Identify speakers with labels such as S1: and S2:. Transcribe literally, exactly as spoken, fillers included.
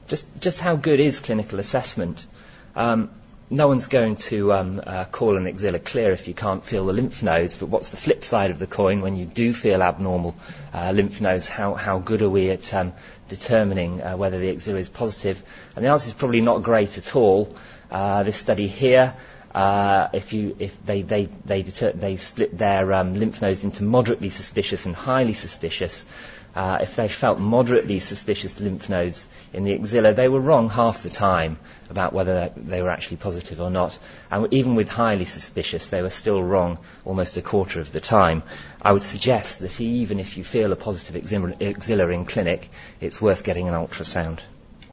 S1: just just how good is clinical assessment? Um, no one's going to um, uh, call an axilla clear if you can't feel the lymph nodes, but what's the flip side of the coin when you do feel abnormal uh, lymph nodes? How, how good are we at um, determining uh, whether the axilla is positive? And the answer is probably not great at all. Uh, this study here, uh, if you if they they they, deter- they split their um, lymph nodes into moderately suspicious and highly suspicious. Uh, if they felt moderately suspicious lymph nodes in the axilla, they were wrong half the time about whether they were actually positive or not. And even with highly suspicious, they were still wrong almost a quarter of the time. I would suggest that even if you feel a positive axilla in clinic, it's worth getting an ultrasound.